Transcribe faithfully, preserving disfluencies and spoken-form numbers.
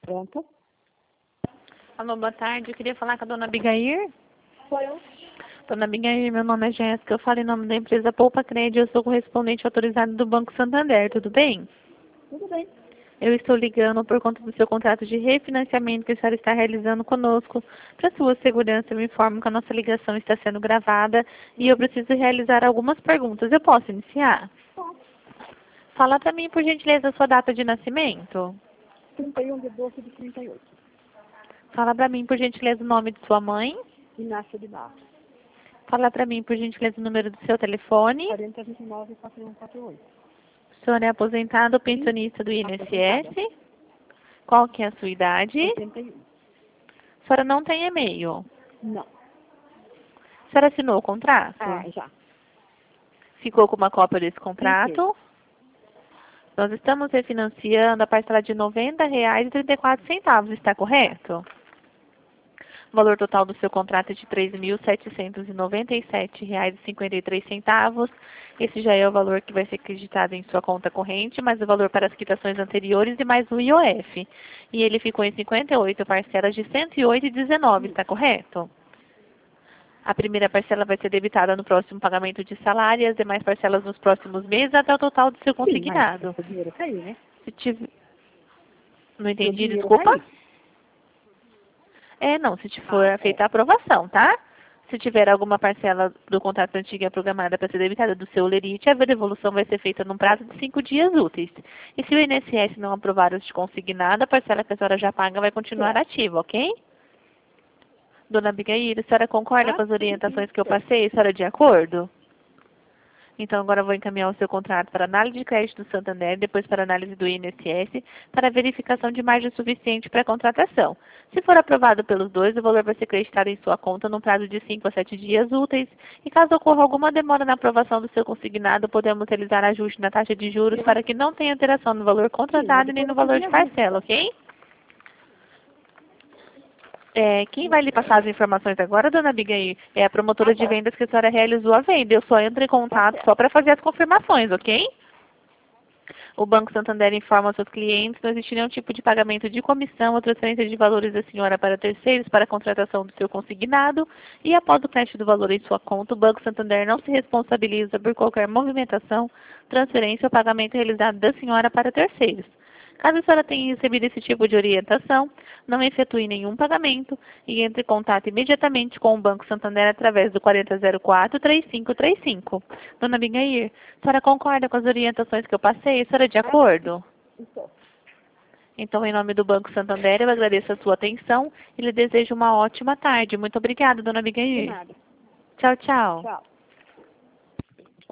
Pronto. Alô, boa tarde. Eu queria falar com a dona Abigail. Sou eu. Dona Abigail, meu nome é Jéssica. Eu falo em nome da empresa Poupa Crédito. Eu sou correspondente autorizado do Banco Santander. Tudo bem? Tudo bem. Eu estou ligando por conta do seu contrato de refinanciamento que a senhora está realizando conosco. Para sua segurança, eu me informo que a nossa ligação está sendo gravada e eu preciso realizar algumas perguntas. Eu posso iniciar? Posso. Fala para mim, por gentileza, a sua data de nascimento. trinta e um de doze de trinta e oito. Fala para mim, por gentileza, o nome de sua mãe. Inácio de Barros. Fala para mim, por gentileza, o número do seu telefone. quarenta, vinte e nove, quatro um quatro oito. O senhor é aposentado ou pensionista do I N S S? Qual que é a sua idade? oitenta e um. A senhora não tem e-mail. Não. A senhora assinou o contrato? Ah, já. Ficou com uma cópia desse contrato? Nós estamos refinanciando a parcela de noventa reais e trinta e quatro centavos, está correto? O valor total do seu contrato é de três mil setecentos e noventa e sete reais e cinquenta e três centavos. Esse já é o valor que vai ser acreditado em sua conta corrente, mais o valor para as quitações anteriores e mais o I O F. E ele ficou em cinquenta e oito parcelas de cento e oito reais e dezenove centavos, está correto? A primeira parcela vai ser debitada no próximo pagamento de salário e as demais parcelas nos próximos meses até o total do seu consignado. Sim, mas o dinheiro caiu, né? Se tiver... Não O entendi, dinheiro desculpa. caiu. É, não, se te for Ah, feita é. a aprovação, tá? Se tiver alguma parcela do contrato antigo programada para ser debitada do seu lerite, a devolução vai ser feita num prazo de cinco dias úteis. E se o I N S S não aprovar o de consignado, a parcela que a senhora já paga vai continuar Certo. ativa, ok? Dona Abigail, a senhora concorda Ah, com as sim, orientações sim, que eu certo. passei? A senhora é de acordo? Então, agora eu vou encaminhar o seu contrato para análise de crédito do Santander, depois para análise do I N S S, para verificação de margem suficiente para a contratação. Se for aprovado pelos dois, o valor vai ser creditado em sua conta num prazo de cinco a sete dias úteis. E caso ocorra alguma demora na aprovação do seu consignado, podemos utilizar ajuste na taxa de juros para que não tenha alteração no valor Sim, mas contratado nem depois no eu valor pedi de ajuda. parcela, ok? É, quem vai lhe passar as informações agora, dona Abigail, é a promotora Ah, de tá. vendas que a senhora realizou a venda. Eu só entro em Tá contato só certo. para fazer as confirmações, ok? O Banco Santander informa aos seus clientes que não existe nenhum tipo de pagamento de comissão ou transferência de valores da senhora para terceiros para a contratação do seu consignado e após o crédito do valor em sua conta, o Banco Santander não se responsabiliza por qualquer movimentação, transferência ou pagamento realizado da senhora para terceiros. Caso a senhora tenha recebido esse tipo de orientação, não efetue nenhum pagamento e entre em contato imediatamente com o Banco Santander através do quarenta zero quatro, trinta e cinco trinta e cinco. Dona Abigail, a senhora concorda com as orientações que eu passei? A senhora é de acordo? Então, Então, em nome do Banco Santander, eu agradeço a sua atenção e lhe desejo uma ótima tarde. Muito obrigada, dona de Abigail. nada. Tchau, tchau. Tchau.